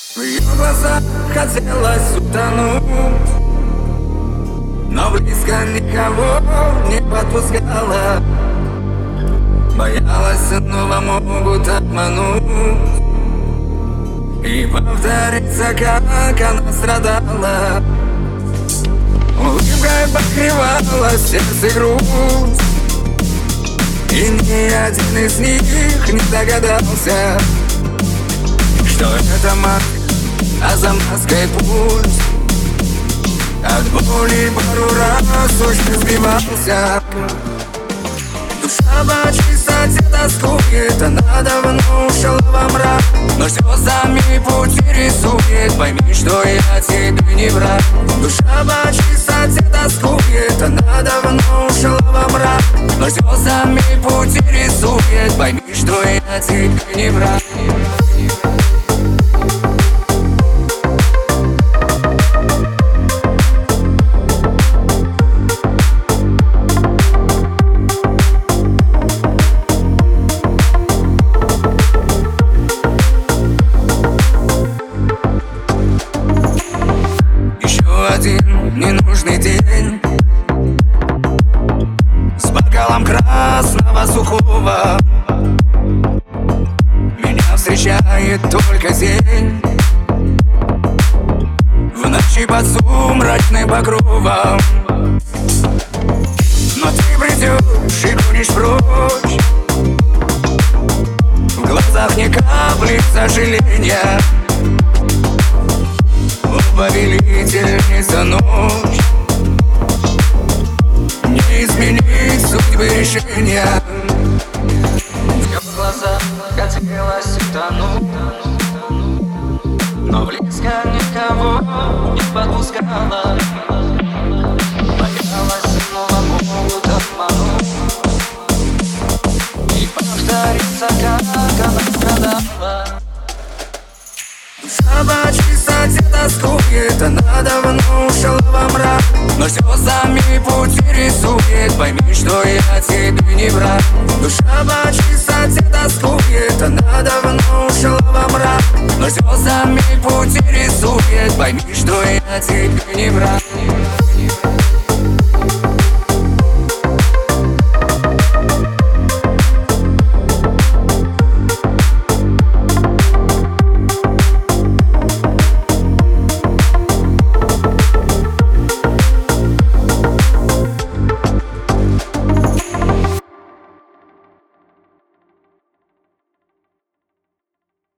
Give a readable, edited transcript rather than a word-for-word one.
В ее глазах хотелось утонуть, но близко никого не подпускала. Боялась, снова могут обмануть и повторится, как она страдала. Улыбкой покрывала сердце и грудь, и ни один из них не догадался, что это мать, а за маской путь. От боли пару раз уже сбивался. Душа по чистоте тоскует, она давно ушла во мрак, но слезами пути рисует. Пойми, что я тебе не враг. Душа по чистоте тоскует, она давно ушла во мрак, но слезами пути рисует. Пойми, что я тебе не враг. Один ненужный день с бокалом красного сухого. Меня встречает только день в ночи под сумрачным покровом. Но ты придешь и гонишь прочь, в глазах ни капли сожаления. Повелительница ночь, не изменить судьбы решения. В ее глазах хотелось утонуть, но близко никого не подпускала. Боялась, снова могут обмануть и повторится, как она страдала. Душа по чистоте тоскует, она давно ушла во мрак, но слезами пути рисует. Пойми, что я тебе не враг. Душа по чистоте тоскует, она давно ушла во мрак, но слезами пути рисует. Пойми, что я тебе не враг.